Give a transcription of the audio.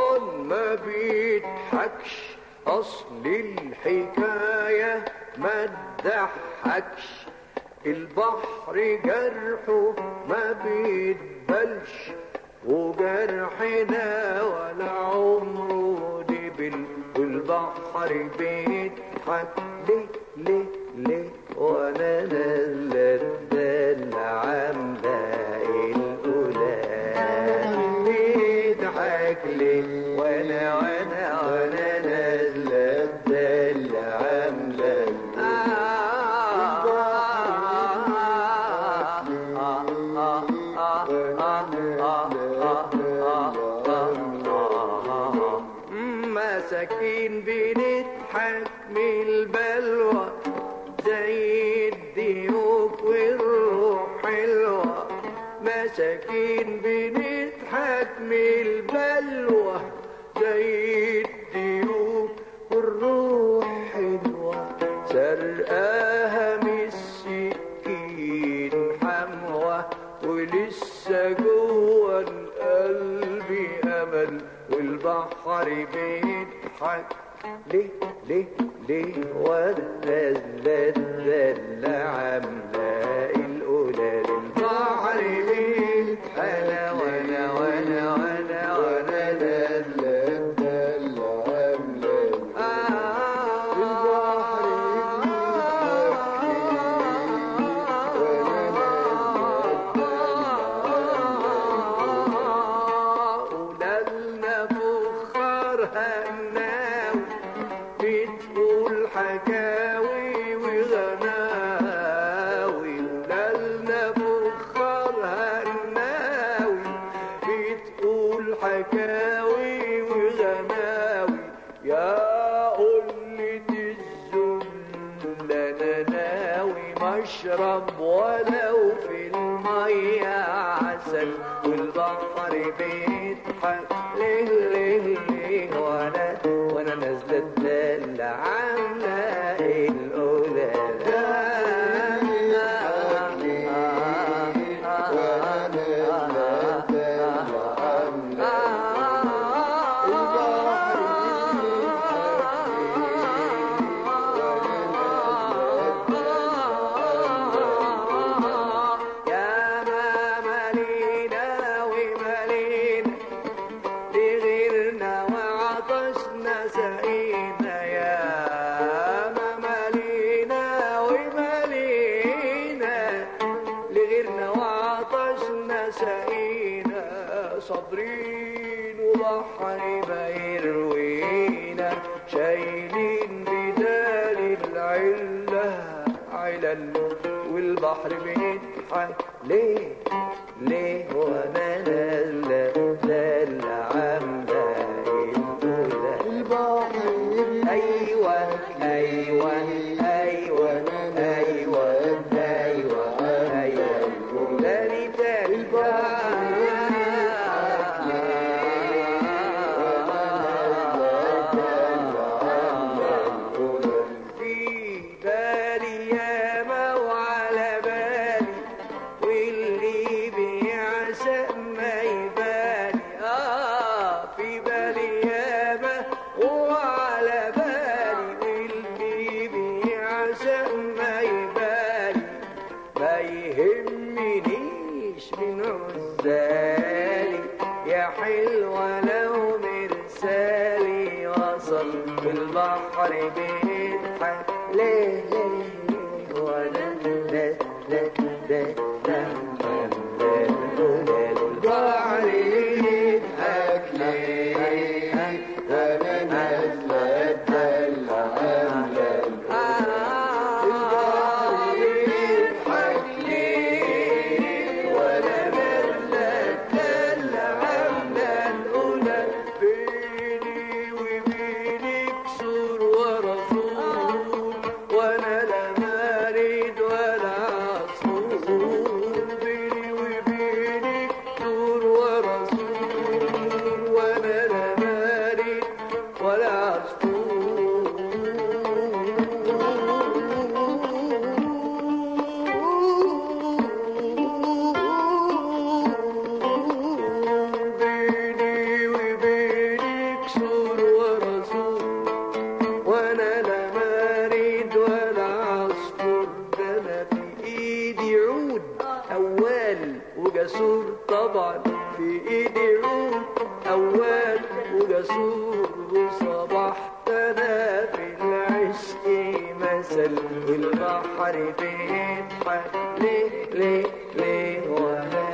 ما بيضحكش، اصل الحكاية ما تضحكش. البحر جرحه ما بيتبلش، وجرحنا ولا عمره دبل. والبحر بيضحك ليه ليه ليه، وانا نازله الدلع عامله القلال. بيضحك ليه وانا نازله الدلع عامله مساكين بنضحك من البلوى زي الديوك والروح حلوة. مساكين بنضحك من البلوى زي الديوك والروح حلوة. سرقاها من السكين حموة، ولسه جوه القلب امل. والبحر بيضحك ليه ليه ليه، وانا نازله الدلة عامله القلال. البحر بيضحك وانا نازله الدلة عامله بتقول حكاوي وغناوي. ولالنا فخار هناوي بتقول حكاوي وغناوي. يا قلة الذل انا ناوي مشرب ولو في المية عسل. والبحر بيضحك ليه ليه ليه، وانا نازله الدلة عامله القلال. صابرين وبحر ما يروينا، شايلين بدال العلة علل. والبحر بيضحك ليه ليه، وانا نازله الدلة عامله القلال. البحر ايوه ايوه ايوه ايوه ايوه ايوه القلال ما يهمنيش من عزالي. يا حلوة لو مرسالي وصل. بالبحر بيضحك ليه ليه ليه، وانا البحر بيضحك ليه، انا نازله الدلة عامله وانا أول وجسور طبعا في إيدي عود أول وجسور وصبحت أنا في العشق مثل والبحر بيضحك ليه ليه ليه وأنا